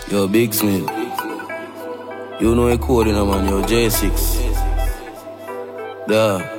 Yo, Big Smith. You know a code in a man, yo, J6. Yeah.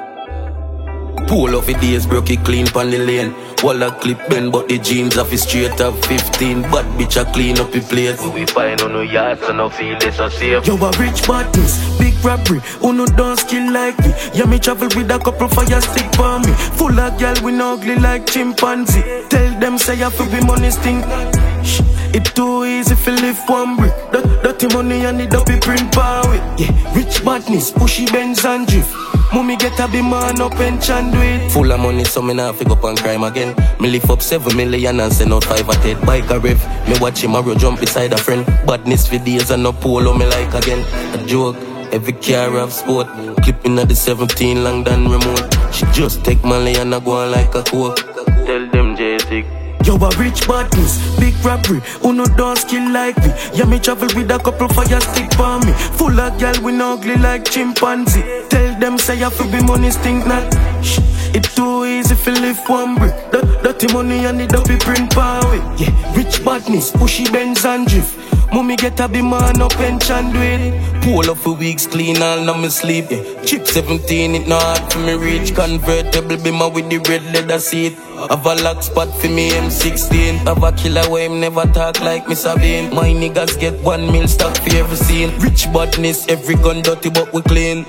Pull off the days, broke it clean pon the lane. Wall a clip bend, but the jeans off his straight up 15. Bad bitch a clean up the place. We find on no yards and no feel this so safe. Yo, a rich badness, big robbery. Who no don't skill like me. Yeah, me travel with a couple fire stick for me. Full of girl, we no ugly like chimpanzee. Tell them say I feel be money stink. Shh. It too easy to live one brick. Dirty money and it up be print power. Yeah, rich badness, pushy Benz and drift. Mommy get a be man up and chan do it. Full of money, so me nah fig up on crime again. Me lift up 7 million and send out 5 at 8. Bike a rev, me watch him a road jump beside a friend. Badness for days and no polo me like again. A joke, every car have sport. Clipping at the 17 long than remote. She just take money and I go on like a coke. Tell them J6. Yo, a rich badness, big robbery. Who no don't skill like me. Yeah, me travel with a couple fire stick for me. Full of girl, we no ugly like chimpanzee. Tell them say I feel be money stink not. Shh. It too easy to live one brick. Dirty money and it up be print power. Yeah, rich badness, pushy Benz and drift. Mommy get a be man up and chan do it. Pull up for weeks clean all now me sleep. Yeah. Chip 17 it not hard for me reach. Convertible be my with the red leather seat. Have a lock spot for me M16. Have a killer where him never talk like me Sabine. My niggas get 1 mil stock for every scene. Rich badness, every gun dirty but we clean.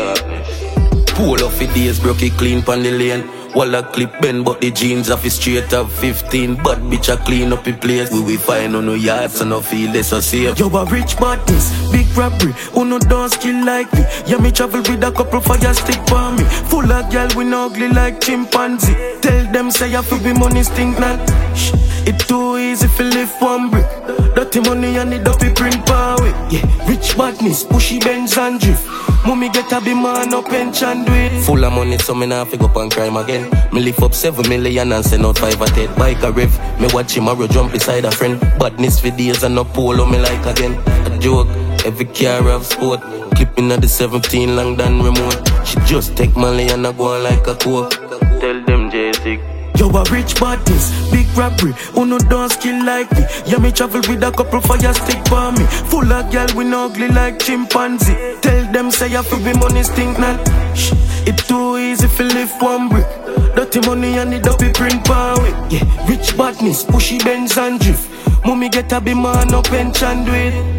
Pull off the days, broke it clean pon the lane. Wall a clip bend, but the jeans off his straight up 15. Bad bitch a clean up the place. We find on no yards and no feel this so safe. Yo, a rich badness, big robbery. Who no don't skill like me. Yeah, me travel with a couple fire stick for me. Full of girl, we no ugly like chimpanzee. Tell them say I feel be money stink not. Shh. It too easy to live one brick. Dirty money and it up be print power. Yeah, rich badness, pushy Benz and drift. Mommy get a be man up and chan do it. Full of money, so me nah fig up on crime again. Me lift up 7 million and send out 5 at 8. Bike a rev, me watch him a road jump beside a friend. Badness for days and no polo me like again. A joke, every car have sport. Clipping at the 17 long than remote. She just take money and I go on like a coke. Tell them J6. Yo, a rich badness, big robbery. Who no don't skill like me. Yeah, me travel with a couple fire stick for me. Full of girl, we no ugly like chimpanzee. Tell them say I feel be money stink not. Shh. It too easy to live one brick. Dirty money and it up be print power. Yeah, rich badness, pushy Benz and drift. Mommy get a be man up and chan do it.